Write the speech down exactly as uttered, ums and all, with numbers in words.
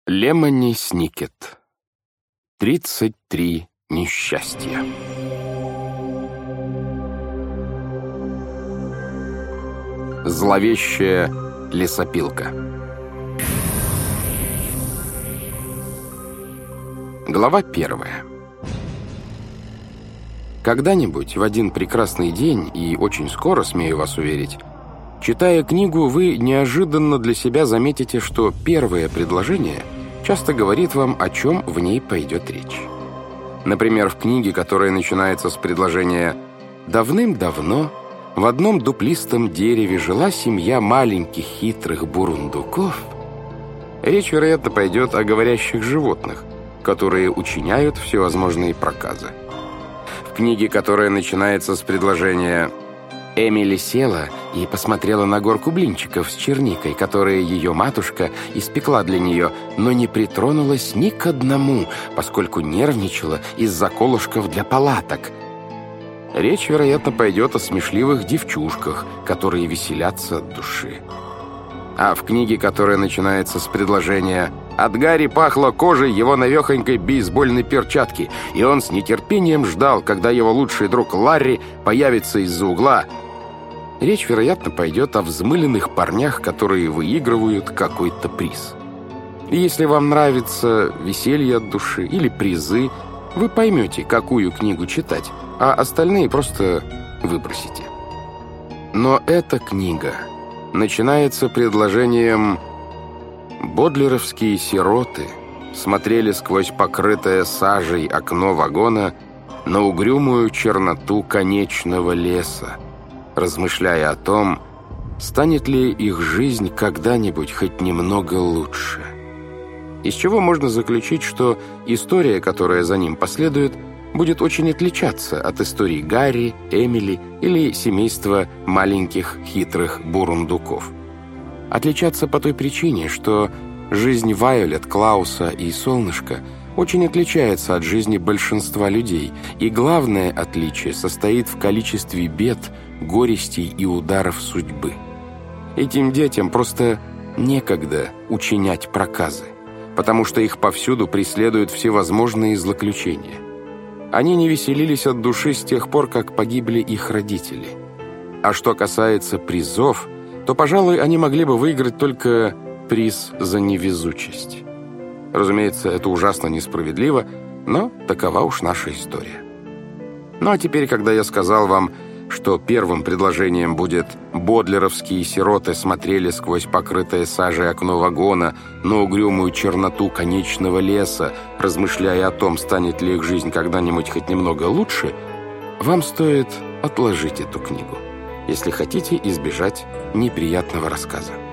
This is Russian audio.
Лемони Сникет. Тридцать три несчастья. Зловещая лесопилка. Глава первая. Когда-нибудь, в один прекрасный день, и очень скоро, смею вас уверить, читая книгу, вы неожиданно для себя заметите, что первое предложение часто говорит вам, о чем в ней пойдет речь. Например, в книге, которая начинается с предложения «Давным-давно в одном дуплистом дереве жила семья маленьких хитрых бурундуков», речь, вероятно, пойдет о говорящих животных, которые учиняют всевозможные проказы. В книге, которая начинается с предложения «Эмили села и посмотрела на горку блинчиков с черникой, которые ее матушка испекла для нее, но не притронулась ни к одному, поскольку нервничала из-за колышков для палаток». Речь, вероятно, пойдет о смешливых девчушках, которые веселятся от души. А в книге, которая начинается с предложения «От Гарри пахло кожей его навехонькой бейсбольной перчатки, и он с нетерпением ждал, когда его лучший друг Ларри появится из-за угла», речь, вероятно, пойдет о взмыленных парнях, которые выигрывают какой-то приз. И если вам нравится веселье от души или призы, вы поймете, какую книгу читать, а остальные просто выбросите. Но эта книга начинается предложением «Бодлеровские сироты смотрели сквозь покрытое сажей окно вагона на угрюмую черноту конечного леса, размышляя о том, станет ли их жизнь когда-нибудь хоть немного лучше». Из чего можно заключить, что история, которая за ним последует, будет очень отличаться от историй Гарри, Эмили или семейства маленьких хитрых бурундуков. Отличаться по той причине, что жизнь Вайолет, Клауса и Солнышка очень отличается от жизни большинства людей, и главное отличие состоит в количестве бед, горестей и ударов судьбы. Этим детям просто некогда учинять проказы, потому что их повсюду преследуют всевозможные злоключения. Они не веселились от души с тех пор, как погибли их родители. А что касается призов, то, пожалуй, они могли бы выиграть только приз за невезучесть. Разумеется, это ужасно несправедливо, но такова уж наша история. Ну а теперь, когда я сказал вам, что первым предложением будет «Бодлеровские сироты смотрели сквозь покрытое сажей окно вагона на угрюмую черноту конечного леса, размышляя о том, станет ли их жизнь когда-нибудь хоть немного лучше», вам стоит отложить эту книгу, если хотите избежать неприятного рассказа.